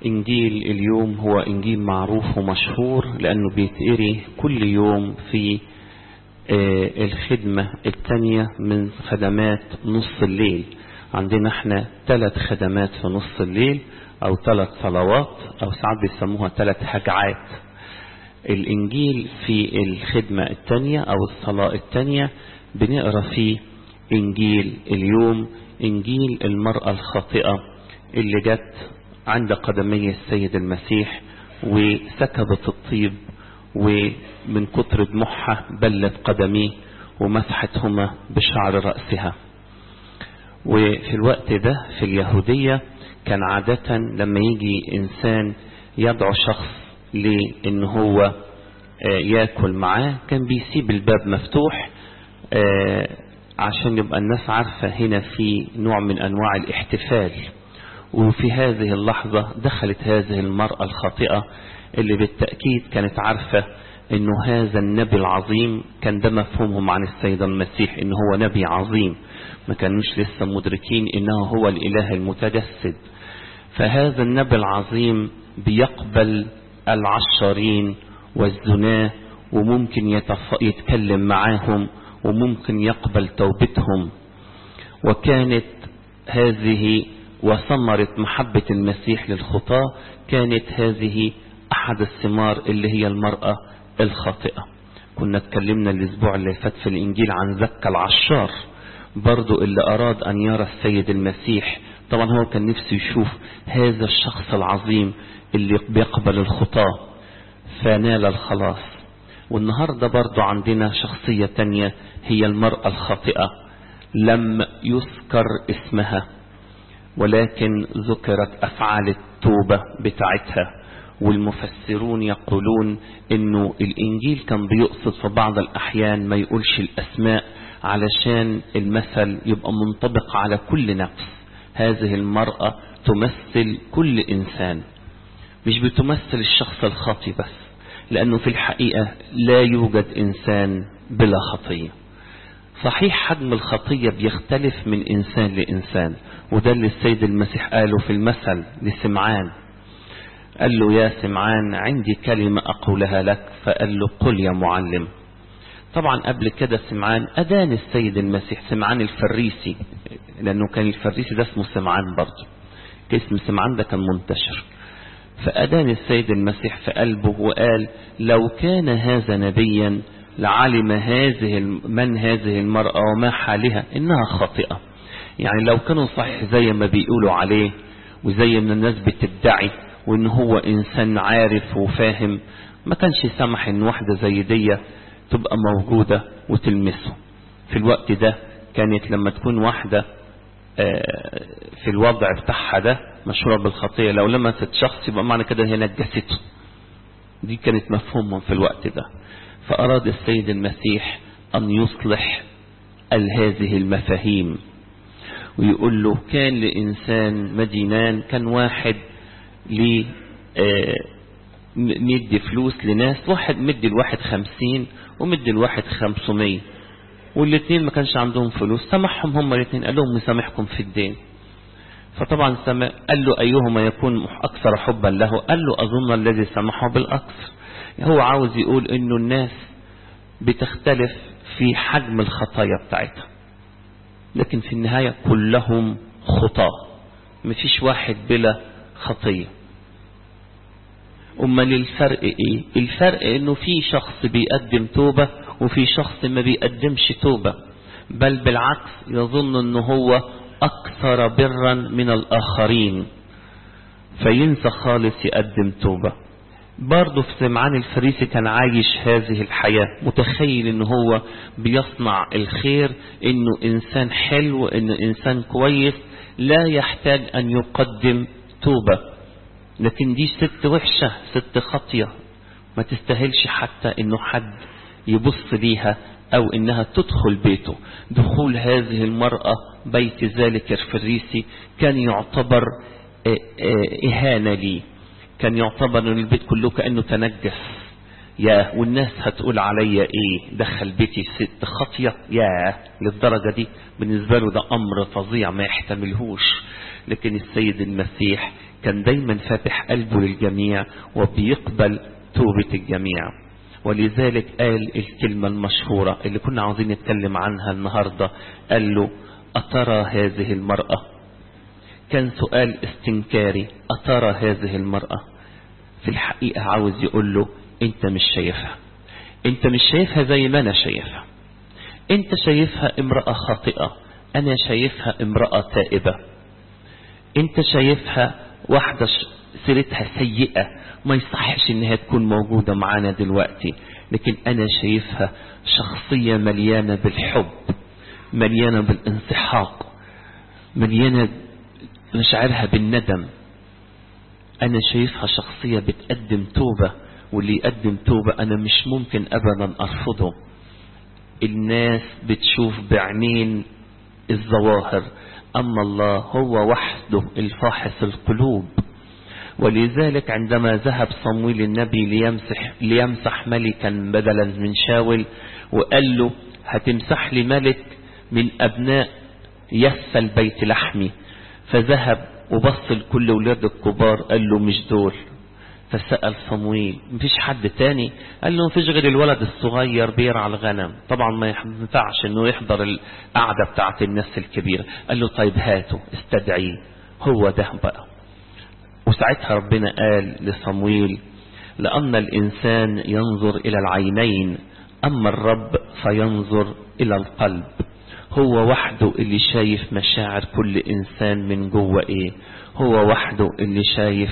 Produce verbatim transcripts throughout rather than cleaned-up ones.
إنجيل اليوم هو إنجيل معروف ومشهور لأنه بيتقري كل يوم في الخدمة الثانية من خدمات نص الليل. عندنا احنا ثلاث خدمات في نص الليل أو ثلاث صلوات أو ساعات بيسموها ثلاث هجعات. الإنجيل في الخدمة الثانية أو الصلاة الثانية بنقرأ فيه إنجيل اليوم، إنجيل المرأة الخاطئة اللي جت عند قدمي السيد المسيح وسكبت الطيب ومن كتر دموعها بلت قدميه ومسحتهما بشعر رأسها. وفي الوقت ده في اليهودية كان عادة لما يجي إنسان يدعو شخص لأنه هو يأكل معاه كان بيسيب الباب مفتوح عشان يبقى الناس عارفة هنا في نوع من أنواع الاحتفال. وفي هذه اللحظة دخلت هذه المرأة الخاطئة اللي بالتأكيد كانت عارفة انه هذا النبي العظيم، كان ده مفهومهم عن السيد المسيح انه هو نبي عظيم، ما كانوش لسه مدركين انه هو الاله المتجسد. فهذا النبي العظيم بيقبل العشارين والزناه وممكن يتف... يتكلم معاهم وممكن يقبل توبتهم. وكانت هذه وثمرة محبة المسيح للخطاة كانت هذه أحد الثمار اللي هي المرأة الخاطئة. كنا اتكلمنا الأسبوع اللي فات في الإنجيل عن زكا العشار برضو اللي أراد أن يرى السيد المسيح. طبعا هو كان نفسه يشوف هذا الشخص العظيم اللي بيقبل الخطاة فنال الخلاص. والنهاردة برضو عندنا شخصية تانية هي المرأة الخاطئة لم يذكر اسمها ولكن ذكرت أفعال التوبة بتاعتها. والمفسرون يقولون انه الانجيل كان بيقصد في بعض الاحيان ما يقولش الاسماء علشان المثل يبقى منطبق على كل نفس. هذه المرأة تمثل كل انسان، مش بتمثل الشخص الخاطئ بس، لانه في الحقيقة لا يوجد انسان بلا خطية. صحيح حجم الخطية بيختلف من انسان لانسان، وده اللي السيد المسيح قاله في المثل لسمعان. قال له يا سمعان عندي كلمة أقولها لك، فقال له قل يا معلم. طبعا قبل كده سمعان أدان السيد المسيح، سمعان الفريسي، لأنه كان الفريسي ده اسمه سمعان برضه، اسم سمعان ده كان منتشر. فأدان السيد المسيح في قلبه وقال لو كان هذا نبيا لعلم هذه من هذه المرأة وما حالها إنها خاطئة. يعني لو كانوا صحيح زي ما بيقولوا عليه وزي ما الناس بتدعي وإن هو إنسان عارف وفاهم، ما كانش سمح إن واحدة زي دي تبقى موجودة وتلمسه. في الوقت ده كانت لما تكون واحدة في الوضع بتاعها ده مشهورة بالخطية، لو لمست شخص يبقى معنى كده هي نجسته. دي كانت مفهومهم في الوقت ده. فأراد السيد المسيح أن يصلح هذه المفاهيم ويقول له كان لإنسان مدينان، كان واحد ليه مدي فلوس لناس، واحد مدي الواحد خمسين ومدي الواحد خمسمية، والاثنين ما كانش عندهم فلوس، سمحهم هم الاثنين، قال لهم مسامحكم في الدين. فطبعا سمع، قال له أيهما يكون أكثر حبا له؟ قال له أظن الذي سمحه بالأكثر. هو عاوز يقول إنه الناس بتختلف في حجم الخطايا بتاعتها، لكن في النهاية كلهم خطاة، مفيش واحد بلا خطية. أمال الفرق إيه؟ الفرق إنه في شخص بيقدم توبة وفي شخص ما بيقدمش توبة، بل بالعكس يظن إنه هو أكثر برا من الآخرين فينسى خالص يقدم توبة. برضه في سمعان الفريسي كان عايش هذه الحياة، متخيل إنه هو بيصنع الخير، إنه إنسان حلو، إنه إنسان كويس لا يحتاج أن يقدم توبة. لكن دي ست وحشة، ست خطية، ما تستاهلش حتى إنه حد يبص ليها أو إنها تدخل بيته. دخول هذه المرأة بيت ذلك الفريسي كان يعتبر إهانة لي، كان يعتبر إن البيت كله كأنه تنجس. يا والناس هتقول عليا إيه، دخل بيتي ست خطية، يا للدرجة دي بالنسبة له ده أمر فظيع ما يحتملهوش. لكن السيد المسيح كان دايما فاتح قلبه للجميع وبيقبل توبة الجميع. ولذلك قال الكلمة المشهورة اللي كنا عاوزين نتكلم عنها النهاردة، قال له أترى هذه المرأة؟ كان سؤال استنكاري، أترى هذه المرأة؟ في الحقيقة عاوز يقول له انت مش شايفها، انت مش شايفها زي ما انا شايفها، انت شايفها امرأة خاطئة، انا شايفها امرأة تائبة. انت شايفها واحدة سيرتها سيئة ما يصحش انها تكون موجودة معانا دلوقتي، لكن انا شايفها شخصية مليانة بالحب، مليانة بالانسحاق، مليانة مشاعرها بالندم. انا شايفها شخصية بتقدم توبة، واللي يقدم توبة انا مش ممكن ابدا ارفضه. الناس بتشوف بعينين الظواهر، اما الله هو وحده الفاحص القلوب. ولذلك عندما ذهب صمويل النبي ليمسح, ليمسح ملكا بدلا من شاول، وقال له هتمسح لي ملك من ابناء يس البيت لحمي، فذهب وبص لكل ولاد الكبار قال له مش دول. فسأل صمويل مفيش حد تاني؟ قال له مفيش غير الولد الصغير بيرعى الغنم. طبعا ما ينفعش انه يحضر القعدة بتاعت الناس الكبيرة. قال له طيب هاته استدعيه، هو ده بقى. وساعتها ربنا قال لصمويل لأن الإنسان ينظر إلى العينين أما الرب فينظر إلى القلب. هو وحده اللي شايف مشاعر كل إنسان من جوه إيه، هو وحده اللي شايف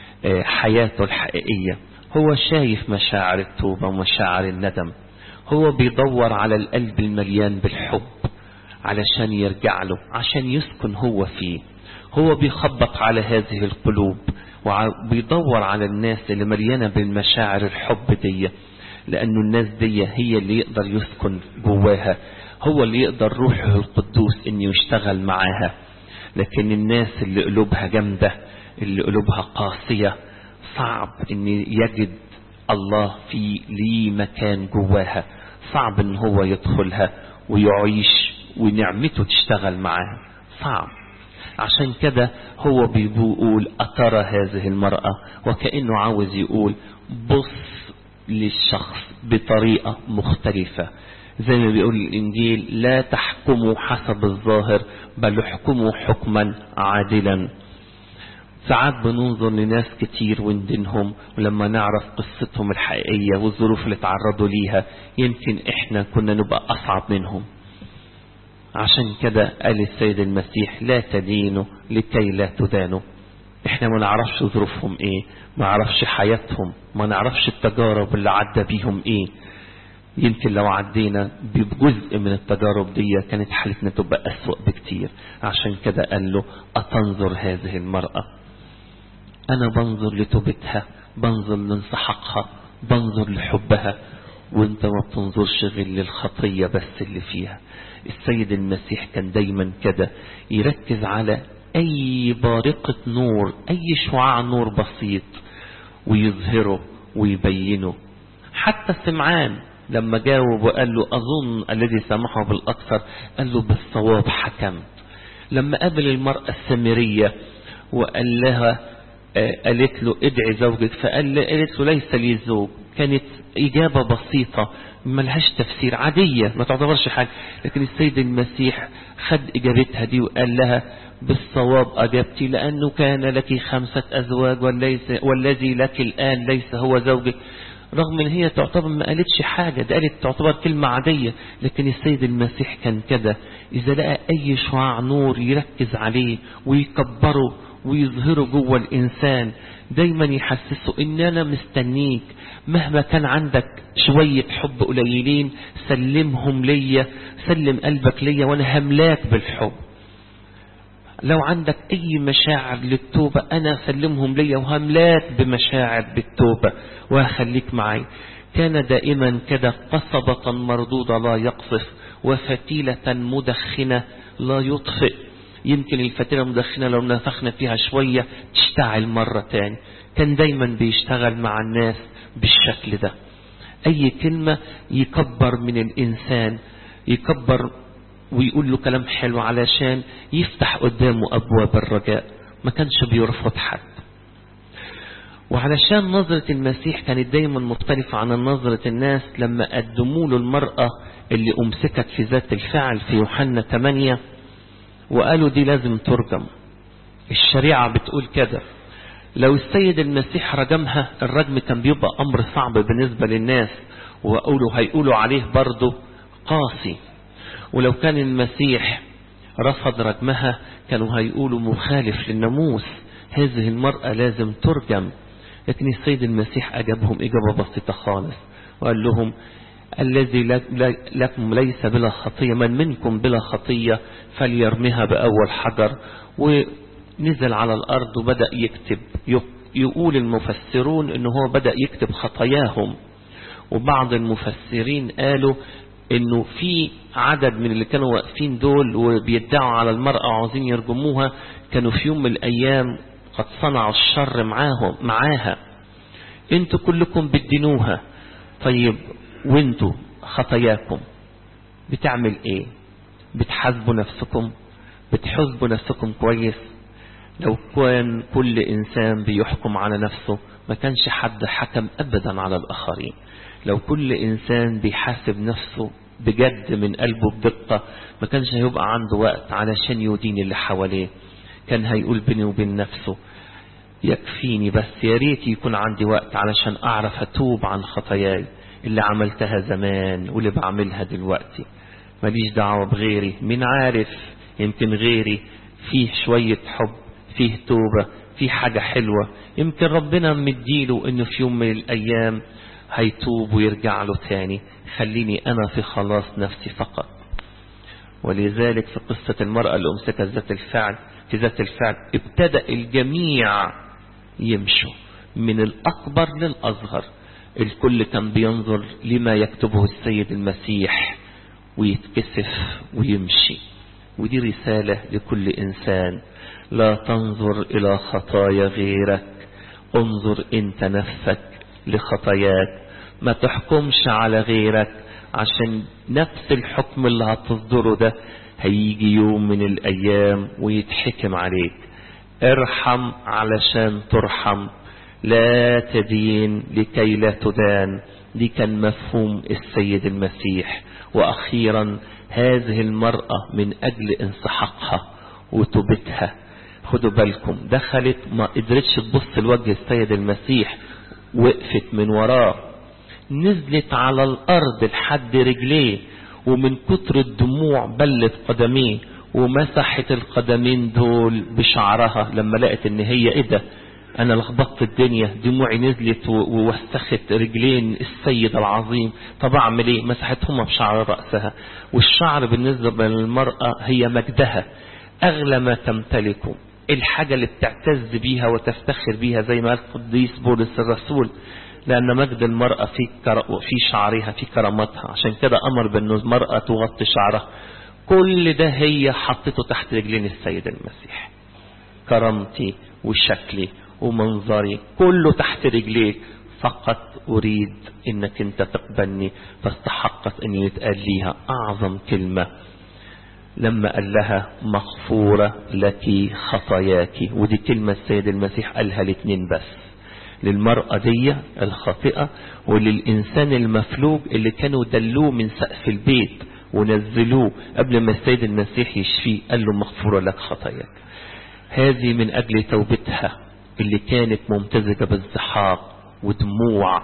حياته الحقيقية، هو شايف مشاعر التوبة ومشاعر الندم. هو بيدور على القلب المليان بالحب علشان يرجع له، عشان يسكن هو فيه. هو بيخبط على هذه القلوب وبيدور على الناس اللي مليانة بالمشاعر الحب دي، لأنه الناس دي هي اللي يقدر يسكن جواها، هو اللي يقدر روحه القدوس انه يشتغل معاها. لكن الناس اللي قلوبها جامدة، اللي قلوبها قاسية، صعب ان يجد الله في ليه مكان جواها، صعب ان هو يدخلها ويعيش ونعمته تشتغل معاها، صعب. عشان كده هو بيقول أترى هذه المرأة، وكأنه عاوز يقول بص للشخص بطريقة مختلفة. زي ما بيقول الإنجيل لا تحكموا حسب الظاهر بل احكموا حكما عادلا. ساعات بننظر لناس كتير وندينهم، ولما نعرف قصتهم الحقيقية والظروف اللي تعرضوا ليها يمكن احنا كنا نبقى أصعب منهم. عشان كده قال السيد المسيح لا تدينوا لكي لا تدانوا. احنا ما نعرفش ظروفهم ايه، ما نعرفش حياتهم، ما نعرفش التجارب اللي عدى بيهم ايه. يمكن لو عدينا بجزء من التجارب دي كانت حالتنا تبقى أسوأ بكتير. عشان كده قال له أتنظر هذه المرأة؟ أنا بنظر لتوبتها، بنظر لانسحاقها، بنظر لحبها، وانت ما بتنظرش غير للخطية بس اللي فيها. السيد المسيح كان دايما كده يركز على أي بارقة نور، أي شعاع نور بسيط ويظهره ويبينه. حتى سمعان لما جاوب وقال له أظن الذي سامحه بالأكثر، قال له بالصواب حكمت. لما قابل المرأة السامرية وقال لها قالت له ادعي زوجك، فقال قالت له ليس لي زوج. كانت إجابة بسيطة ملهاش تفسير، عادية ما تعتبرش حاجة، لكن السيد المسيح خد إجابتها دي وقال لها بالصواب أجبتي، لأنه كان لك خمسة أزواج وليس والذي لك الآن ليس هو زوجك. رغم ان هي تعتبر ما قالتش حاجة، ده قالت تعتبر كلمة عادية، لكن السيد المسيح كان كده إذا لقى أي شعاع نور يركز عليه ويكبره ويظهره جوه الإنسان، دايما يحسسه إن أنا مستنيك، مهما كان عندك شوية حب قليلين سلمهم ليا، سلم قلبك ليا وأنا هملاك بالحب. لو عندك أي مشاعر للتوبة أنا سلمهم ليا وهملاك بمشاعر بالتوبة وهخليك معي. كان دائما كده قصبة مردودة لا يقصف، وفتيلة مدخنة لا يطفئ. يمكن الفتيلة المدخنة لو نفخنا فيها شوية تشتعل مرة تاني. كان دايما بيشتغل مع الناس بالشكل ده، أي كلمة يكبر من الإنسان، يكبر ويقول له كلام حلو علشان يفتح قدامه أبواب الرجاء. ما كانش بيرفض حد، وعلشان نظرة المسيح كانت دايما مختلفة عن نظرة الناس، لما قدموا له المرأة اللي أمسكت في ذات الفعل في يوحنا ثمانية وقالوا دي لازم ترجم، الشريعة بتقول كده. لو السيد المسيح رجمها، الرجم كان بيبقى أمر صعب بالنسبة للناس، وقالوا هيقولوا عليه برضه قاسي. ولو كان المسيح رفض رجمها كانوا هيقولوا مخالف للناموس، هذه المرأة لازم ترجم. لكن السيد المسيح أجابهم إجابة بسيطة خالص وقال لهم الذي لكم ليس بلا خطية، من منكم بلا خطية فليرمها بأول حجر. ونزل على الأرض وبدأ يكتب. يقول المفسرون إنه هو بدأ يكتب خطاياهم، وبعض المفسرين قالوا إنه في عدد من اللي كانوا واقفين دول وبيدعوا على المرأة وعاوزين يرجموها كانوا في يوم من الأيام قد صنعوا الشر معاهم معاها. انتوا كلكم بتدينوها، طيب وانتوا خطاياكم بتعمل ايه؟ بتحاسبوا نفسكم؟ بتحاسبوا نفسكم كويس؟ لو كان كل انسان بيحكم على نفسه ما كانش حد حكم ابدا على الاخرين. لو كل انسان بيحاسب نفسه بجد من قلبه بدقة ما كانش هيبقى عنده وقت علشان يدين اللي حواليه. كان هيقول بيني وبين نفسه يكفيني بس، يا ريت يكون عندي وقت علشان اعرف اتوب عن خطاياي اللي عملتها زمان واللي بعملها دلوقتي. ماليش دعوة بغيري، مين عارف يمكن غيري فيه شوية حب، فيه توبة، فيه حاجة حلوة، يمكن ربنا مديله انه في يوم من الايام هيتوب ويرجع له تاني. خليني انا في خلاص نفسي فقط. ولذلك في قصة المرأة اللي امسكت ذات الفعل، في ذات الفعل ابتدأ الجميع يمشوا من الأكبر للأصغر. الكل كان بينظر لما يكتبه السيد المسيح ويتكسف ويمشي. ودي رسالة لكل إنسان، لا تنظر إلى خطايا غيرك، انظر انت نفسك لخطاياك. ما تحكمش على غيرك، عشان نفس الحكم اللي هتصدره ده هيجي يوم من الأيام ويتحكم عليك. ارحم علشان ترحم، لا تدين لكي لا تدان. دي كان مفهوم السيد المسيح. وأخيرا هذه المرأة من أجل انسحاقها وتوبتها، خدوا بالكم، دخلت ما قدرتش تبص لوجه السيد المسيح، وقفت من وراه، نزلت على الأرض لحد رجليه، ومن كتر الدموع بلت قدميه ومسحت القدمين دول بشعرها. لما لقت ان هي ايه ده، انا لخبطت الدنيا، دموعي نزلت ووسخت رجلين السيد العظيم، طب اعمل ايه؟ مسحتهما بشعر رأسها. والشعر بالنسبة للمرأة هي مجدها، اغلى ما تمتلكه، الحاجة اللي بتعتز بيها وتفتخر بيها، زي ما قال القديس بولس الرسول، لأن مجد المرأة في في شعرها، في كرامتها. عشان كده أمر بأن المرأة تغطي شعرها. كل ده هي حطته تحت رجلين السيد المسيح. كرامتي وشكلي ومنظري كله تحت رجليك، فقط أريد إنك أنت تقبلني. فاستحقت أن يتقال ليها أعظم كلمة لما قال لها مغفورة لك خطاياك. ودي كلمة السيد المسيح قالها الاثنين بس، للمرأة دي الخاطئة وللإنسان المفلوج اللي كانوا دلوه من سقف البيت ونزلوه قبل ما السيد المسيح يشفيه، قال له مغفورة لك خطاياك. هذه من أجل توبتها اللي كانت ممتزجة بالزحاق ودموع،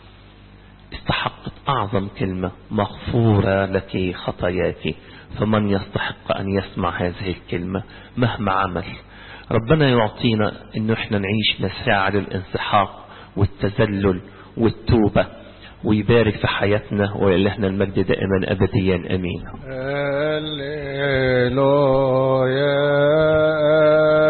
استحقت أعظم كلمة مغفورة لك خطاياك. فمن يستحق أن يسمع هذه الكلمة مهما عمل؟ ربنا يعطينا إنه احنا نعيش مشاعر الانسحاق والتذلل والتوبة، ويبارك في حياتنا، وإلهنا المجد دائما أبديا. أمين. هللويا.